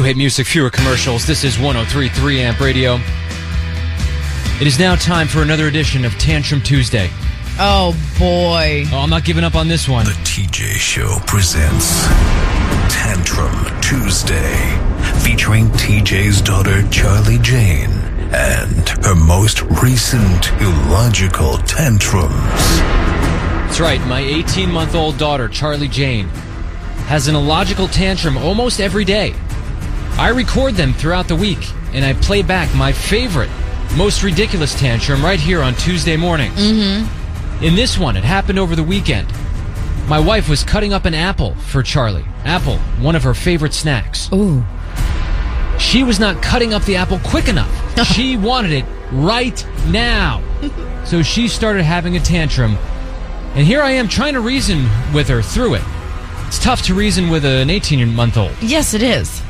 New hit music, fewer commercials. This is 103.3 Amp Radio. It is now time for another edition of Tantrum Tuesday. Oh, boy. Oh, I'm not giving up on this one. The TJ Show presents Tantrum Tuesday, featuring TJ's daughter, Charlie Jane, and her most recent illogical tantrums. That's right, my 18-month-old daughter, Charlie Jane, has an illogical tantrum almost every day. I record them throughout the week, and I play back my favorite, most ridiculous tantrum right here on Tuesday mornings. In this one, it happened over the weekend. My wife was cutting up an apple for Charlie. Apple, one of her favorite snacks. Ooh. She was not cutting up the apple quick enough. She wanted it right now. So she started having a tantrum. And here I am trying to reason with her through it. It's tough to reason with an 18-month-old. Yes, it is.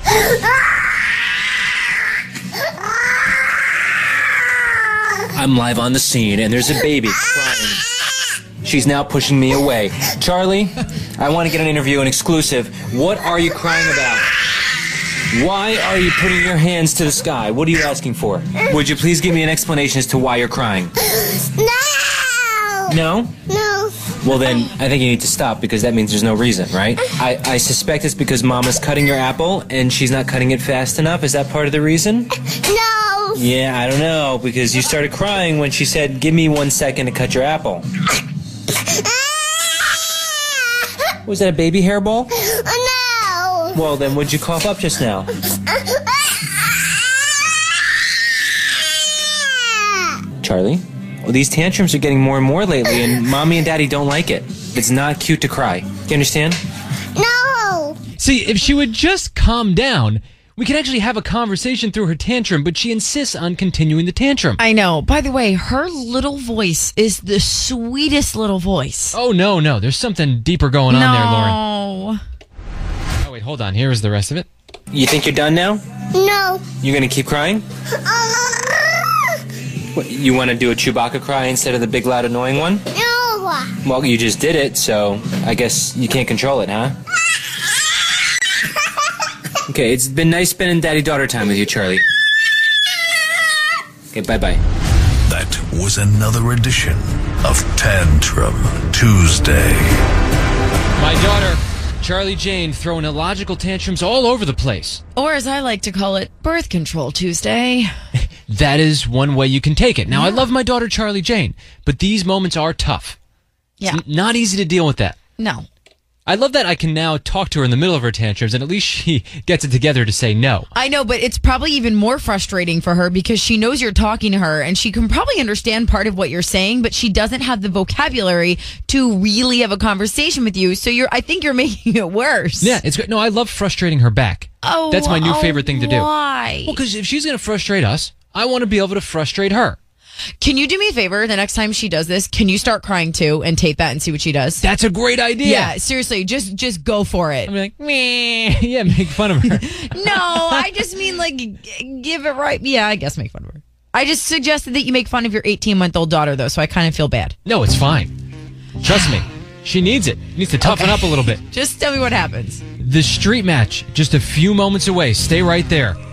I'm live on the scene, and there's a baby crying. She's now pushing me away. Charlie, I want to get an interview, an exclusive. What are you crying about? Why are you putting your hands to the sky? What are you asking for? Would you please give me an explanation as to why you're crying? No! No? No. Well, then, I think you need to stop, because that means there's no reason, right? I suspect it's because Mama's cutting your apple, and she's not cutting it fast enough. Is that part of the reason? No! Yeah, I don't know, because you started crying when she said, give me 1 second to cut your apple. Was that a baby hairball? No! Well, then would you cough up just now? Charlie? Well, these tantrums are getting more and more lately, and Mommy and Daddy don't like it. It's not cute to cry. Do you understand? No! See, if she would just calm down, we could actually have a conversation through her tantrum, but she insists on continuing the tantrum. I know. By the way, her little voice is the sweetest little voice. Oh, no. There's something deeper going on there, Lauren. No. Oh, wait, hold on. Here's the rest of it. You think you're done now? No! You're gonna keep crying? What, you want to do a Chewbacca cry instead of the big, loud, annoying one? No! Well, you just did it, so I guess you can't control it, huh? Okay, it's been nice spending daddy-daughter time with you, Charlie. Okay, bye-bye. That was another edition of Tantrum Tuesday. My daughter, Charlie Jane, throwing illogical tantrums all over the place. Or as I like to call it, Birth Control Tuesday. That is one way you can take it. Now, I love my daughter, Charlie Jane, but these moments are tough. Yeah. It's not easy to deal with that. No. I love that I can now talk to her in the middle of her tantrums, and at least she gets it together to say no. I know, but it's probably even more frustrating for her because she knows you're talking to her and she can probably understand part of what you're saying, but she doesn't have the vocabulary to really have a conversation with you. So I think you're making it worse. Yeah, it's great. No, I love frustrating her back. Oh, that's my new favorite thing to do. Why? Well, because if she's going to frustrate us, I want to be able to frustrate her. Can you do me a favor the next time she does this? Can you start crying too and tape that and see what she does? That's a great idea. Yeah, seriously, just go for it. I'm like, meh. Yeah, make fun of her. No, I just mean like give it right. Yeah, I guess make fun of her. I just suggested that you make fun of your 18-month-old daughter though, so I kind of feel bad. No, it's fine. Trust me. She needs it. Needs to toughen up a little bit. Just tell me what happens. The street match, just a few moments away. Stay right there.